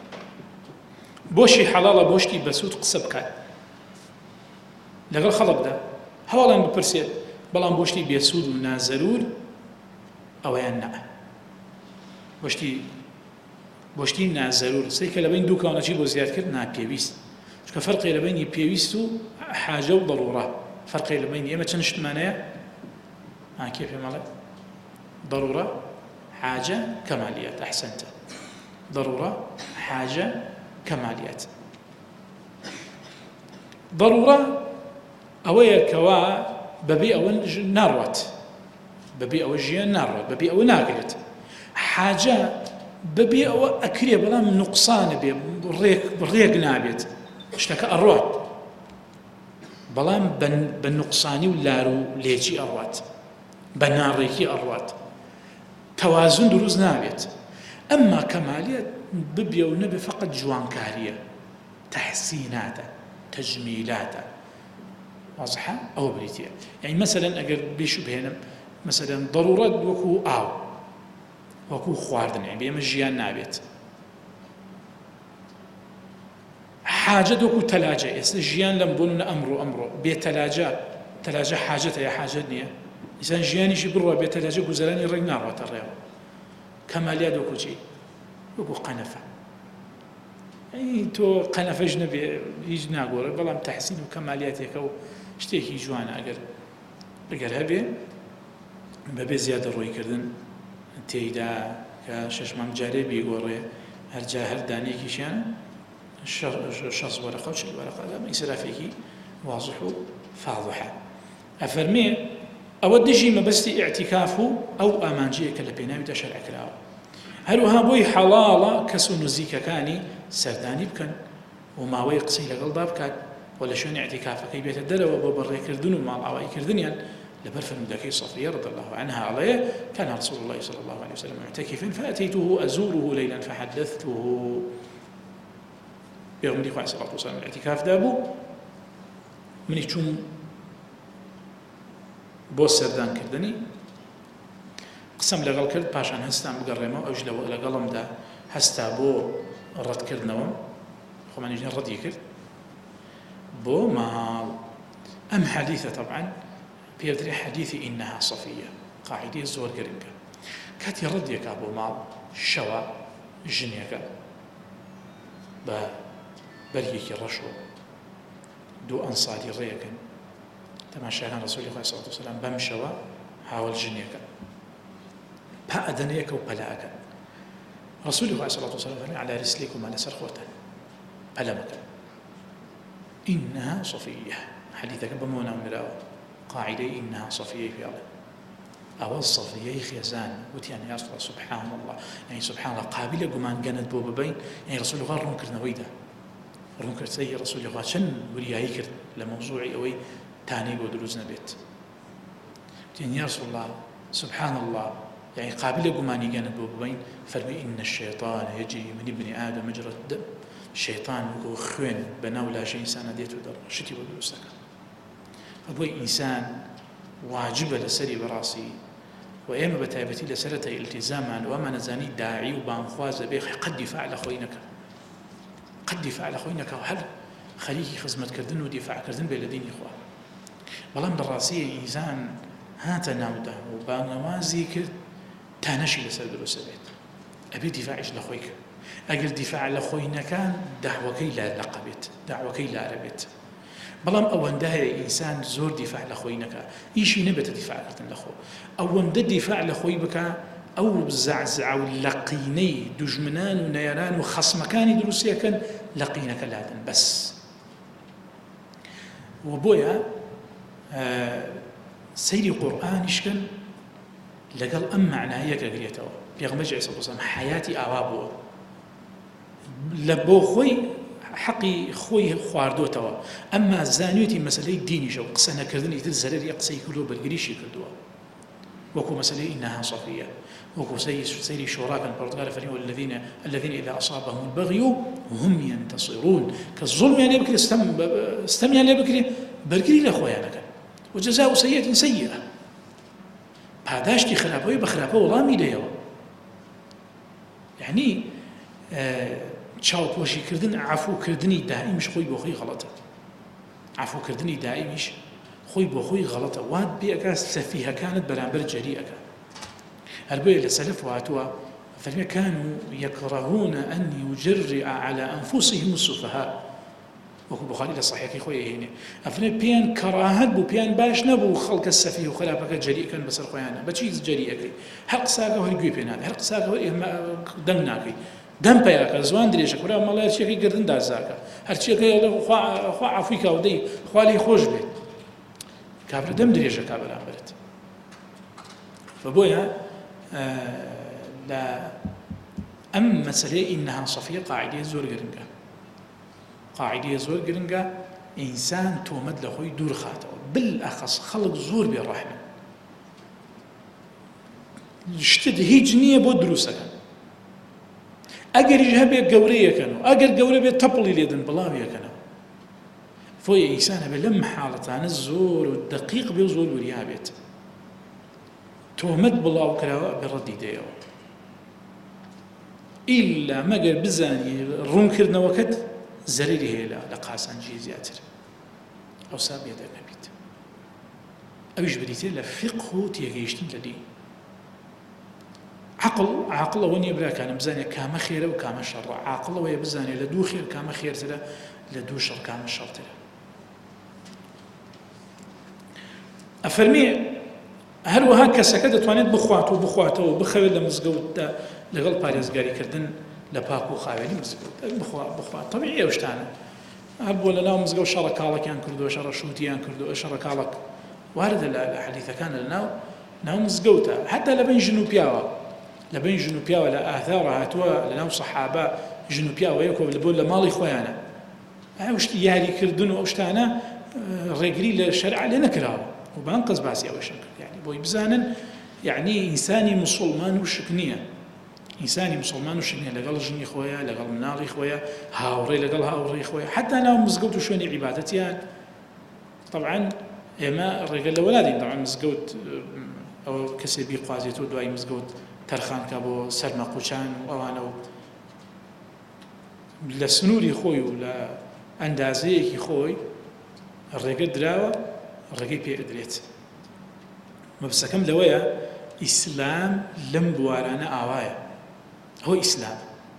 بۆشی حەڵاڵە بۆشتی بەسوود قسە بکات لەگەڵ خەڵکدا هەواڵیان بپرسێت بەڵام بۆشتی بێسوود و نازەرور ئەوەیان نە بۆشتی نازەرور سەیکە لە بین دوو کاونەچی بۆ زیاد کرد ناپێویست چونکە فەرقی لە بینی پێویست و حاجە و ضرورە فەرقی لە بینی ئێمە چەند شتمانەیە کێ پێمەڵێ ضرورە حاجە کەمالیەت ئەحسەنتە ضرورة حاجة كماليات ضرورة أويا كوا ببي أول ناروت ببي أول جيان ناروت ببي أول ناقلت حاجة ببي أول أكريه بلا من نقصان بي بريق نابت اشتكى أروت بلا بالنقصاني واللارو ليجي أروت بناريكي أروت توازن دروز نابت أما كمالية ببيا ونبي فقط جوانكارية تحسيناته تجميلاته واضحة أو بريتية يعني مثلا أقر بيشو بهنا مثلا ضرورة وكو خواردن يعني بيما جيان نابت حاجة دوكو تلاجة جيان لمبون أمرو بيت تلاجة حاجته يا حاجة نية إنسان جياني شي بروا بيت تلاجة وزلاني رقنار وتريو كماليات وكو شيء وكو قنفة يعني تو قنفة أجنبي يجي ناقول بلام تحسين وكمالياتك أو اشتيكي جوانا أقر هبي ببي زيادة روي كردن تيدا كششمان جاري بيقوري هرجا هرداني كيشان شخص ورقة وشل ورقة لما إسرافيكي واضح فاضحة أفرمي أود شيء ما بس اعتكافه أو أمانجية كلا بيناوي تشرع كلاو هلوها بوي حلالة كسو نزيكا كاني سرداني بكن وما ويقصي لقلبا بكات ولا شون اعتكافه كي بيت الدلو وبري كردن وما العواي كردنيا لبرفن مدكي صفية رضي الله عنها عليه كان رسول الله صلى الله عليه وسلم معتكفا فأتيته أزوره ليلا فحدثته بيغم ديخوا عليه الصلاة والسلام الاعتكاف دابو من يشوم بۆ سەردان کردنی قسم لەگەڵ کرد پاشان هەستان بگەڕێمەوە ئەوش لەگەڵمدا هەستا بۆ ڕەتکردنەوە خۆمانیژنە ڕەتی کرد بۆ ماڵ ئەم حەدیثە طبعا پێدرێ حەدیثی ئینەها صەفیە قاعیدەی زۆر گرنگە کاتی ڕەتێکا بۆ ماڵ شەوە ژنێکە بە بەرگێکی ڕەشۆ دوو ئەنساری ڕێیەکەن تەماشاکان ڕەسوولی خۆی صلی الله علیه و سەلەم بەم شەوە هاوڵ ژنێکە پا ئەدەنەیەکە و پەلاکە ڕەسوولی خۆی صلی الله علیه و سەلەم على رسليكما لەسەر خۆتە پەلەمەکە إنها صفية حديثك بمونا مراوة قاعدة إنها صفية في الله أول صفية خيزان وتيان يا رسول سبحان الله يعني سبحان الله قابلة قمان كانت بو ببين يعني رسول الله غير كرنا ويدا ڕوونکردسەی ڕسوولی خوا چەند وریایی کرد لە مەوزوعی ئەوەی تانەی بۆ دروست نەبێت. وتیان یا رسول الله سبحان الله، يعني قابل گومانی گەنت بۆ ببین، فەرمی ئین الشەیطان یەجری من ابن آدم مجرى الدم، شەیطان وەکو خوێن بەناو لاشەی ئینسانە دێت و دەڕۆ شتی بۆ دروست دەکات. فبۆی ئینسان واجبە لەسەری بەڕاستی و ئێمە بە تایبەتی لەسەرەتای ئیلتیزامان وەمان نەزانی داعی و بانخوازە بێ قەت دیفاع لە خۆی نەکە، قەت دیفاع لە خۆی نەکە و هەر خەریکی خزمەتکردن و دیفاعکردن بێ لە دینی خوا. بەڵام بەڕاستیە ئینسان هاتە ناودا و بانەوازی کرد تا نەشی لەسەر دروستە بێت، ئەبێ دیفاعیش لە خۆی کرد. ئەگەر دیفاع لە خۆی نەکان داعوەکەی لەقە بێت، داعوەکەی لارە بێت. بەڵام ئەوەندە هەیە ئینسان زۆر دیفاع لە خۆی نەکە، ئیشی نەبێتە دیفاعکردن لە خۆ، ئەوەندە دیفاع لە خۆی بکە ئەو زعزع و لەقینەی دوژمنان و نەیەران و خەسمەکانی دروستیەکەن لەقینەکە لادن بەس. و بۆیە سەیری قورئانیشکن لەگەڵ ئەم معنایەکە گرێتەوە. پێغەمبەر عەلەیهی سەڵاتو وەسەلام حەیاتی ئاوا بووە، لە بۆ خۆی حەقی خۆی خواردوتەوە، ئەمما زانیوێتی مەسەلەی دینیشە و قسە نەکردنی تر زەرەری قسەی کردووە بەرگریشی کردووە، وەکو مەسەلەی ئینەها صەفیە، وەکو سەیری شۆڕاکەن پەروەردگار فەرمی الذین إذا أصابهم البغي هم ينتصرون، کە زوڵمیان لێ بکرێ ستەمیان لێ بکرێ بەرگری لە خۆیانەکەن. وجزاء سيئة سيئة، پاداشتی خراپەوەی بە خراپە وەڵامی دەیەوە. یعنی چاوپۆشیکردن عەفوکردنی دائیمش خۆی بۆ خۆی غەڵەتە، عەفوکردنی دائیمیش خۆی بۆ خۆی غەڵەتە، وات بێ ئەکا سەفیهەکانت بەرامبەر جەری ئەکا. هەر بۆیە لە سەلەف هاتووە فەرمێ كانوا يكرهون أن يجرئ على أنفسهم السفهاء، وەکو بوخاری لە صحیحەکەی خۆی هێنێ ئەفرمێ پێیان کەڕاهەت بوو، پێیان باش نەبوو خەڵکە سەفیه و خراپەکە جەریئەکەن بەسەر خۆیانە. بەچی جەریئەکەی؟ هەر قساکە هەر گوێ پێ نادە، هەر قساکە دەنگ ناکەی، دەم پێیاکە، زوان درێژە، کورا مەڵێ هەرچیەکەی گردن دازاکە، هەرچیەکەی خوا عەفوی کا و دەی خوا لێی خۆش بێت، کابرا دەم درێژەکا بەرامبەرت. فبۆیە لە ئەم مەسەلەی ئینەها صەفیە قاعیدەیە زۆر گرنگە، قاعدەیە زۆر گرنگە ئینسان تۆمەت لە خۆی دوور خاتەوە، بالئەخەس خەڵک زۆر بێڕەحمن، شتت هیچ نییە بۆ دروستەکەن، ئەگەریش هەبێ گەورەیەکەن و ئەگەر گەورە بێت تەپڵی لێدن بڵاویەکەنەوە. فۆیە ئینسان هەبێ لەم حاڵەتانە زۆر و دەقیق بێ و زۆر وریا بێت. تۆمەت بڵاو کراوە بێ ڕەدی دەیەوە، ئیلا مەگەر بزانی ڕوونکردنەوەکەت زەرری هەیە لە قاسانجی زیاتر، ئەوسا بێدەنە بیت. ئەویش بریتێ لە فقه و تێگەیشتن لە دین. عاقڵ ئەوە نییە براکانم بزانێ کامە خێرە و کامە شەڕە، عاقڵ ئەوەیە بزانێ لە دوو خێر کامە خێرترە، لە دوو شەڕ کامە شەڕترە. ئەفەرمێ هەروەها کەسەکە دەتوانێت بخواتەوە بخەوێت لە مزگەوتدا لەگەڵ پارێزگاریکردن لە پاک و خاوێنی مزگەوت بخوات. تەبیعیە ئەو شتانە، هەر بۆ لەناو مزگەوت شەڕە کاڵەکیان کردووە، شەڕە شووتیان کردووە، شەڕە کاڵەک واردە لە حەدیثەکانە لەناو مزگەوتە، حتا لە بین ژن و پیاوە، لە بین ژن و پیاوە لە ئاثارە هاتووە لەناو سەحابە ژن و پیاوەیەکۆ بۆ لە ماڵی خۆیانە، ئەو شتی یاریکردن و ئەو شتانە ڕێگری لە شەرع لێ نەکراوە و بان قەس باسی ئەوەشن کرد، یعنی بۆی بزانن یعنی ئینسانی موسڵمان و شک نییە، ئینسانی موسڵمان و شک نییە، لەگەڵ ژنی خۆیە، لەگەڵ مناڵی خۆیە، هاوڕێ لەگەڵ هاوڕێی خۆیە، حتا ناو مزگەوت و شوێنی عیبادەتیان. طبعا ئێمە ڕێگە لەوە نادەین، طبعا مزگەوت ئەوە کەسێ بیخوازێت و دوای مزگەوت تەرخانکە بۆ سەرمەقوچان و ئەوانە و لە سنووری خۆی و لە ئەندازەیەکی خۆی ڕێگە دراوە، ڕێگەی پێ ئەدرێت. مەبەستەکەم لەوەیە ئیسلام لەم بوارانە ئاوایە، ئەوە ئیسلام.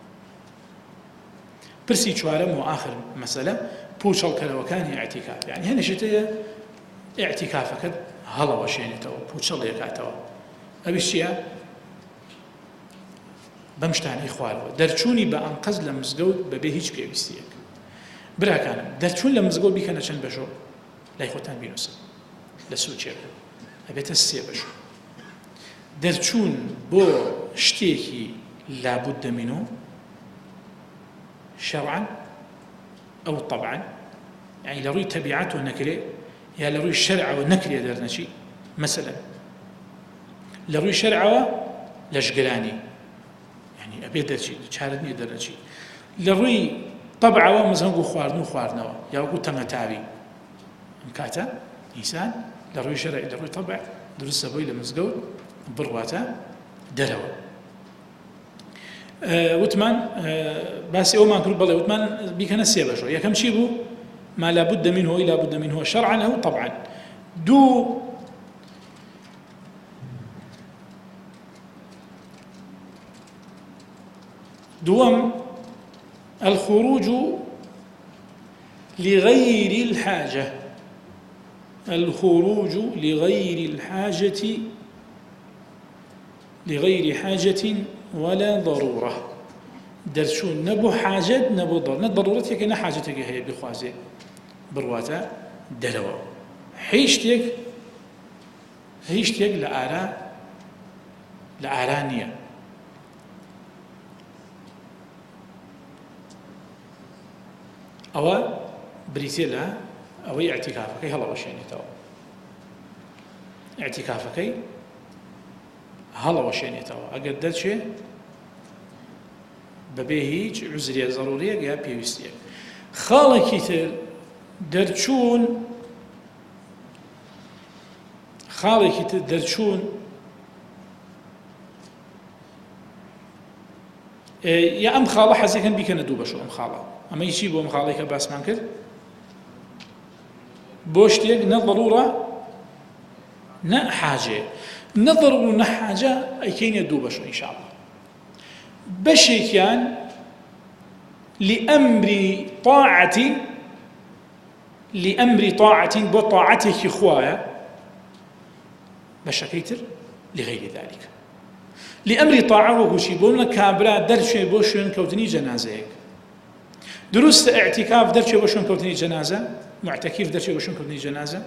پرسی چوارەم و ئاخر مەسەلە پوچەڵکەرەوەکانی ئاعتیکاف، یعنی هەنێشتەیە ئاعتیکافەکەت هەڵەوەشێنێتەوە، پوچەڵێکاتەوە. ئەویش چییە؟ بەم شتانەی خوارەوە دەرچوونی بە ئەنقەز لە مزگەوت بەبێ هیچ پێویستیەک. براکانم دەرچوون لە مزگەوت بیکەنە چەند بەشۆ؟ لای خۆتان بینوسن لە سوچێکە ئەبێتە 3 بەشۆ. دەرچوون بۆ شتێکی لابد دەمینۆ شەرعەن أو طبعا يعني لروي تبعات ونكري يا لروي الشرع والنكري درنشي مثلا لروي الشرع لشقلاني يعني أبي درشي شاردني درنشي لروي طبعا مثلا قو خواردنوا يا قو تمتابي مكاتا إنسان لروي شرع لروي طبع درس بوي لمزقود برواتا دروا وثمان بس أو ما نقول بالله وثمان بيكنا السيبة شو يا كم شيء بو ما لابد منه إلا بد منه شرعا أو طبعا دوم الخروج لغير الحاجة الخروج لغير حاجة ولا ضرورة درشون نبو حاجة نبو ضرورة ضرورة يكنا حاجتك هي بخوازي برواتا دلوا هيشتك لآرانية أو بريتيلا أو اعتكافك هلا وشيني تو اعتكافك هلا وشيني تو أقدر شيء ببيهيج عزرية ضرورية يا بيوستية خالك يتر درشون يا أم خالة حزي كان بيكنا دوبا شو أم خالة أما يجيبوا أم خالة كباس مانكر بوشتيك نا ضرورة نا حاجة نا ضرورة نا حاجة أي كين يدوبا شو إن شاء الله بشي كان لأمر طاعة بطاعتك خوايا بشكيتر لغير ذلك لأمر طاعة وكوشي بولنا كابرا درشي بوشن كوتني جنازيك درست اعتكاف درشي بوشن كوتني جنازة معتكف درشي بوشن كوتني جنازة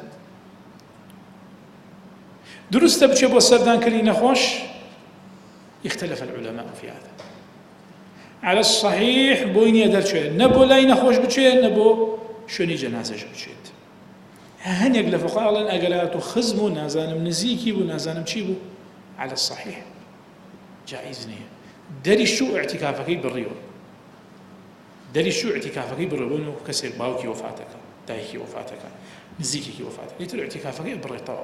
درست بشي بو سردان كلي نخوش اختلف العلماء في هذا على الصحيح بويني درشي نبو لاي نخوش بشي نبو شوني جنازة بشيت هن يقلف قالا أقلات خزمو نازانم نزيكي بو نازانم چي بو على الصحيح جائز نية داري شو اعتكافك بالريو داري شو اعتكافك بالريو كسر باوكي وفاتك دايكي وفاتك نزيكي وفاتك يتر اعتكافك بالريطاو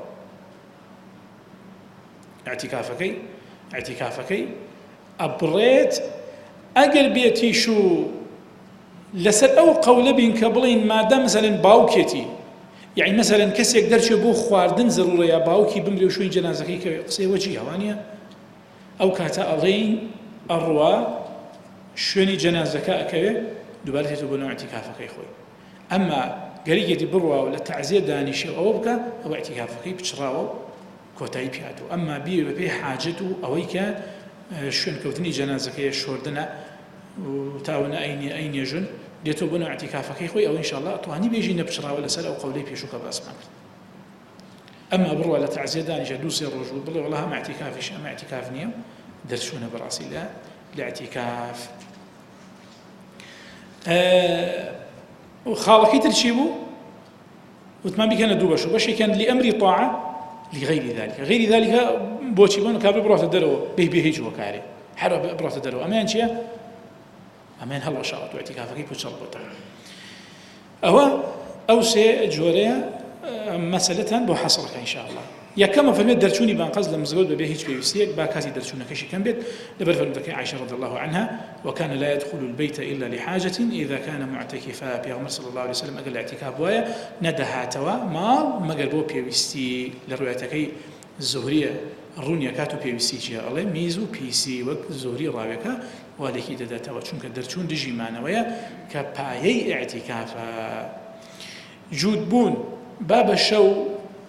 اعتكافك أبريت أقل بيتي شو لسر أو قول بين كبلين ما دام مثلا باوكيتي يعني مثلا كسي يقدرش بو خواردن ضروري يا باوكي بمري وشوي جنازكي كقصي وجهها وانيا أو كاتا ألين الروا شوني جنازك أكوي دوباره تبون اعتكافك خوي أما قريجة بروا ولا تعزية دانيش أو بكا أو اعتكافك بتشراو كوتاي بياتو أما بي حاجته أويك شون كوتني جنازك شوردنا وتاونا أين يجن ليتوبون اعتكافك خوي أو إن شاء الله تواني بيجي نبشرا ولا سلا أو قولي بيشوك بأسمك أما بروا لا تعزية دانيش دوسي الرجل بالله والله ما اعتكافش أما اعتكافني درسونا براسي لا الاعتكاف وخالقي ترشيبو وثمان بكنا دوبا شو باش كان لأمر طاعة لغير ذلك بوشي بون كابل بروح تدرو به هيج وكاري حرب بروح تدرو أمان شيء أمان هلا شاطو اعتكافك بوشرب أو سي جوريا مسألة بحصرك إن شاء الله يا كما فرميت درشوني بان قصد لمزغود به هيج بيوسيك باكاسي درشونا كشي كان بيت لبر فرمتك عائشة رضي الله عنها وكان لا يدخل البيت إلا لحاجة إذا كان معتكفا بيغمر صلى الله عليه وسلم أقل اعتكاف ويا ندها توا مال مقربو بيوستي لرؤيتك الزهرية الرونيا كاتو بيوستي جاء الله ميزو بيسي وقت الزهري راويكا ولكي دادا توا چونك درشون دجي مانا ويا كبايي اعتكافا جود بون باب الشو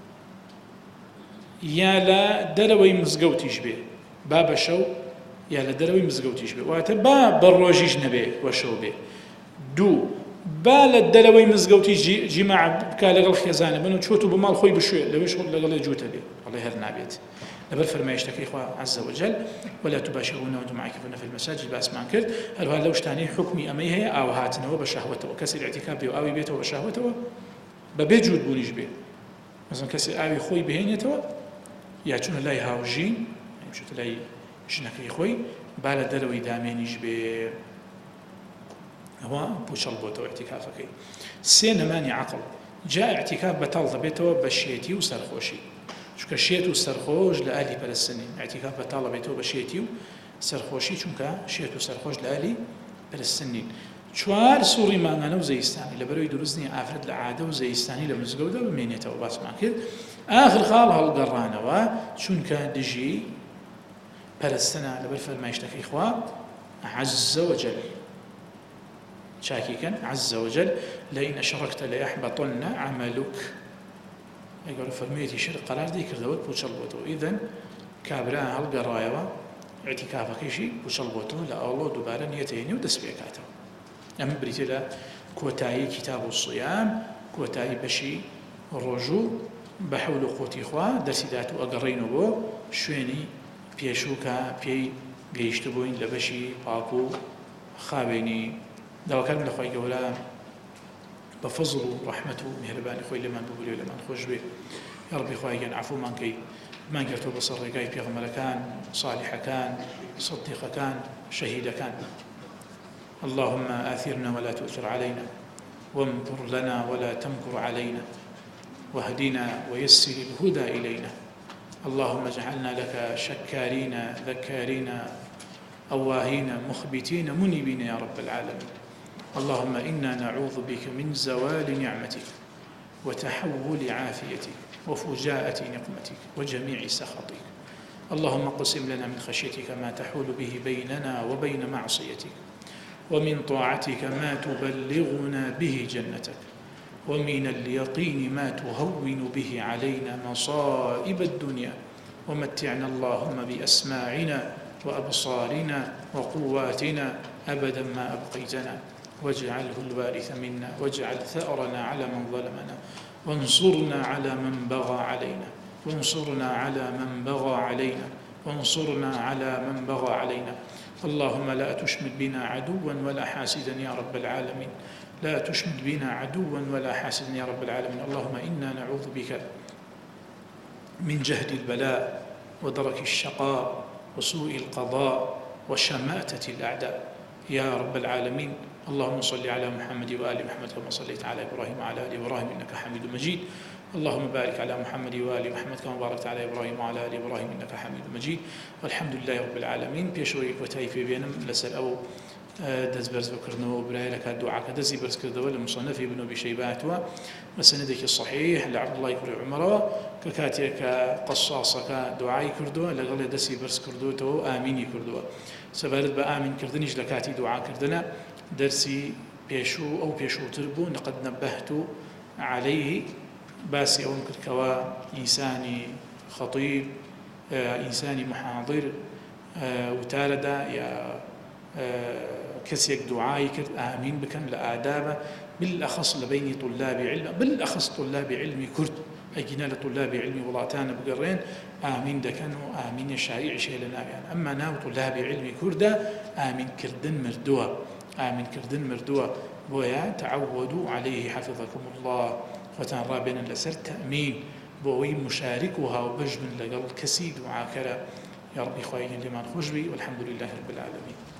يا لا دروي مزقوتيش به باب شو يا لا دروي مزقوتيش به واتبا بالروجيش نبي وشو به دو بالا دروي مزقوتيش جماعة بكالغ الخزانة بنو تشوتو بمال خوي بشوي لو شغل لغل جوته به الله يهرنا بيت لبر فرمایشتەکەی خوا عز وجل ولا تباشرون وأنتم عاكفون في المساجد باسمان کرد هەروها لەو شتانەی حکمی ئەمەی هەیە ئاو هاتنەوە بە شەهوەتەوە کەسی اعتیکاف بێ و ئاوی بێتەوە بە شەهوەتەوە بەبێ جوود بوونیش بێ مثلا کەسی ئاوی خۆی بهێنێتەوە یا چونە لای هاوژین چونە لای ژنەکەی خۆی با لە دەرەوەی دامێنیش بێ ئەوە پوچەڵ بۆتەوە اعتیکافەکەی سێ نەمانی عەقڵ جا اعتیکاف بەتەڵ دەبێتەوە بە شێتی و سەرخۆشی چونکە شێت و سەرخۆش لە ئالی پەرستنین اعتیکاف بەتەڵ دەبێتەوە بە شێتی و سەرخۆشی چونکە شێت و سەرخۆش لە ئالی پەرستنین چوار سوڕی مانگانە و زەیستانی لەبەرەوەی دروست نییە ئافرەت لە عادە و زەیستانی لە مزگەوتدا بمێنێتەوە باسمان کرد ئاخر خاڵ هەڵگەڕانەوە چونکە دژی پەرستنە لەبەر فەرمایشتەکەی خوا عز وجل شاكيكا عز وجل لئن أشركت ليحبطن عملك يقول فرميتي شرك قرار دي كردوت بوشلبوتو إذن كابرا هالقرايوة اعتكافك شيء بوشلبوتو لا الله دوباره نيتيني ودسبيكاتو أما بريتي لا كوتاي كتاب الصيام كوتاي بشي الرجوع بحول قوتي خوا درسي داتو أقرينو بو شويني بيشوكا بي بيشتبوين لبشي باكو خابيني داواکار من لخوای گەورە بە فەزڵ و ڕەحمەت و میهرەبانی خۆی لەمان ببووری و لەمان خۆش بێ یا ڕەبی خوای گەن عەفومان کەی مان گرتووە بەسەر ڕێگای پێغەمبەرەکان صالحەکان صدیقەکان شەهیدەکان اللهم آثرنا ولا تؤثر علينا وامكر لنا ولا تمكر علينا واهدنا ويسر الهدى إلينا اللهم اجعلنا لك شكارين ذكارين أواهين مخبتين منيبين يا رب العالمين اللهم إنا نعوذ بك من زوال نعمتك وتحول عافيتك وفجاءة نقمتك وجميع سخطك اللهم اقسم لنا من خشيتك ما تحول به بيننا وبين معصيتك ومن طاعتك ما تبلغنا به جنتك ومن اليقين ما تهون به علينا مصائب الدنيا ومتعنا اللهم بأسماعنا وأبصارنا وقواتنا أبدا ما أبقيتنا واجعله الوارث منا واجعل ثأرنا على من ظلمنا وانصرنا على من بغى علينا وانصرنا على من بغى علينا وانصرنا على من بغى علينا اللهم لا تشمت بنا عدوا ولا حاسدا يا رب العالمين لا تشمت بنا عدوا ولا حاسدا يا رب العالمين اللهم إنا نعوذ بك من جهد البلاء ودرك الشقاء وسوء القضاء وشماتة الأعداء يا رب العالمين اللهم صل على محمد وآل محمد كما صليت على إبراهيم وعلى آل إبراهيم إنك حميد مجيد اللهم بارك على محمد وآل محمد كما باركت على إبراهيم وعلى آل إبراهيم إنك حميد مجيد والحمد لله رب العالمين بيشوي وتايفي بينم لسر أو دز برز بكرنو برايلك الدعاء كدزي برز كردو المصنف ابن أبي شيبات وسندك الصحيح لعبد الله كري عمر ككاتيك قصاصك دعاء كردو لغل دسي برز كردو تو آميني كردو سبارد بآمين كردنيش لكاتي دعاء كردنا درسي بيشو أو بيشو تربو لقد نبهت عليه باسي أو كركوا إنساني خطيب إنساني محاضر وتاردا يا كسيك دعائي كرد آمين بكم لآدابة بالأخص لبين طلاب علم بالأخص طلاب علم كرد أجينا لطلاب علم ولاتان بقرين آمين دكانوا آمين شائع شيء لنا يعني أما ناو طلاب علم كردا آمين كردن مردوة آمين كردن مردوة ويا تعودوا عليه حفظكم الله فتان رابنا لسر تأمين بوي مشاركها وبجمن لقل كسيد وعاكرة يا ربي خوين لمن خجبي والحمد لله رب العالمين